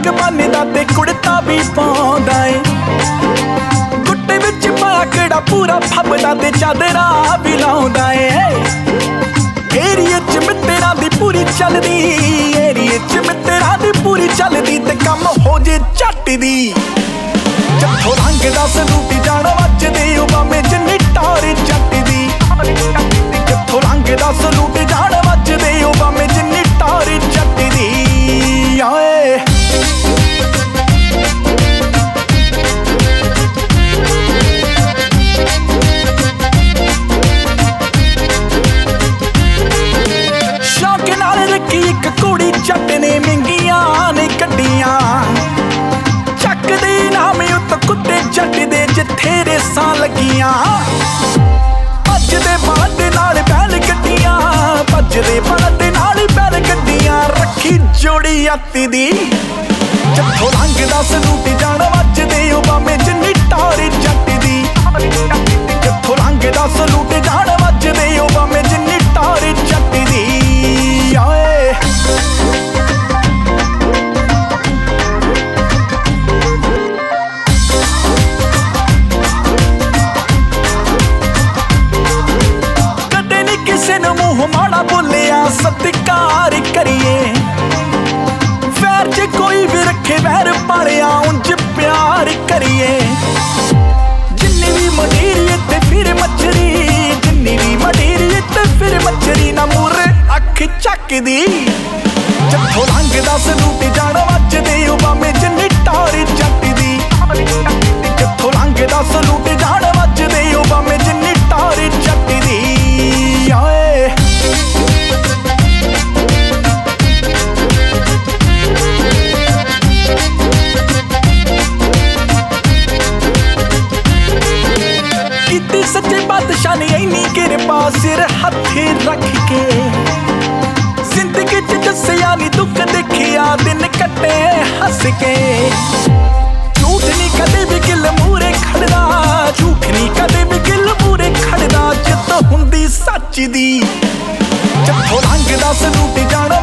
ਪੱਗ ਬੰਨਦਾ ਤੇ ਕੁੜਤਾ ਵੀ ਪਾਉਂਦਾ ਏ। ਗੁੱਟੇ ਵਿੱਚ ਪਾਕੜਾ ਪੂਰਾ ਫੱਬਦਾ ਤੇ ਚਾਦਰਾ ਵੀ ਲਾਉਂਦਾ ਏ। ਏਰੀਏ ਚ ਮਿੱਤਰਾਂ ਦੀ ਪੂਰੀ ਚੱਲਦੀ, ਏਰੀਏ ਚ ਮਿੱਤਰਾਂ ਦੀ ਪੂਰੀ ਚੱਲਦੀ ਤੇ ਕੰਮ ਹੋ ਜੇ ਝੱਟ ਦੀ। ਜੱਥੋਂ ਲੰਘਦਾ ਸਲੂਟ ਜਾਣ ਵੱਜਦੇ ਉਬਾਮੇ ਜਿੰਨੀ ਟਾਰ ਜੱਟ ਦੀ। ਜੱਥੋਂ ਲੰਘਦਾ ਸਲੂਟ ਜਾਣ ਵੱਜਦੇ ਉਬਾਮੇ ਜਿੰਨੀ ਟਾਰ ਜੱਟ ਦੀ। ਆਏ ਸ਼ੌਕ ਨਾਲ ਰੱਖੀ ਇੱਕ ਕੁੜੀ ਜੱਟ ਨੇ ਮਹਿੰਗੀਆਂ ਨੇ ਕੱਢੀਆਂ। ਚੱਕਦੇ ਨਾਮ ਉੱਤ ਕੁੱਤੇ ਜੱਟ ਦੇ ਜਿੱਥੇ ਰੇਸਾਂ ਲੱਗੀਆਂ। ਭੱਜਦੇ ਬਲਦ ਨਾਲ ਬੈਲ ਗੱਡੀਆਂ, ਭੱਜਦੇ ਬਲਦ ਨਾਲ ਬੈਲ ਗੱਡੀਆਂ, ਰੱਖੀ ਜੋੜੀ ਅੱਤ ਦੀ। ਜੱਥੋਂ ਲੰਘਦਾ ਸਲੂਟ ਜਾਣ ਵੱਜਦੇ ਉਬਾਮੇ ਜਿੰਨੀ ਟਾਰ ਜੱਟ ਦੀ। ਜੱਥੋਂ ਲੰਘਦਾ ਸਲੂਟ ਜਾਣ ਵੱਜਦੇ ਉਬਾਮੇ ਜਿੰਨੀ ਟਾਰ ਜੱਟ ਦੀ। ਆਏ ਕਦੇ ਨੀ ਕਿਸੇ ਨੂੰ ਮੂੰਹ ਮਾੜਾ ਬੋਲਿਆ, ਸਤਿਕਾਰ ਕਰੀਏ। ਵੈਰ ਜੇ ਕੋਈ ਵੀ ਰੱਖੇ ਵੈਰ ਪਾਲਿਆ, ਉਂਝ ਪਿਆਰ ਕਰੀਏ। ਜਿੰਨੀ ਵੀ ਮਡੀਰੀਏ ਤੇ ਫਿਰ ਮੱਛਰੀ, ਜਿੰਨੀ ਵੀ ਮਡੀਰੀਏ ਤੇ ਫਿਰ ਮੱਛਰੀ ਨਾ ਮੂਰੇ ਅੱਖ ਚੱਕਦੀ। ਜੱਥੋਂ ਲੰਘਦਾ ਸਲੂਟ ਜਾਣ ਵੱਜਦੇ ਉਬਾਮੇ ਜਿੰਨੀ ਟਾਰ ਜੱਟ ਦੀ। ਜੱਥੋਂ ਲੰਘਦਾ ਸਲੂਟ ਜਾਣ ਵੱਜਦੇ ਉਬਾਮੇ ਜਿੰਨੀ ਟਾਰ ਜੱਟ ਦੀ। ਆਏ ਕੀਤੀ ਸੱਚੇ ਬਾਦਸ਼ਾਹ ਨੇ ਇੰਨੀ ਕਿਰਪਾ ਸਿਰ ਹੱਥੇ ਰੱਖ ਕੇ। ਜ਼ਿੰਦਗੀ ਚ ਦੱਸਿਆ ਨੀ ਦੁੱਖ ਦੇਖਿਆ, ਦਿਨ ਕੱਟੇ ਹੱਸ ਕੇ। ਝੂਠ ਨੀ ਕਦੇ ਵੀ ਗਿਲ ਮੂਰੇ ਖੜਦਾ, ਝੂਠ ਨੀ ਕਦੇ ਵੀ ਗਿਲ ਮੂਰੇ ਖੜਦਾ, ਜਿੱਤ ਹੁੰਦੀ ਸੱਚ ਦੀ। ਜੱਥੋਂ ਲੰਘਦਾ ਸਲੂਟ ਜਾਣ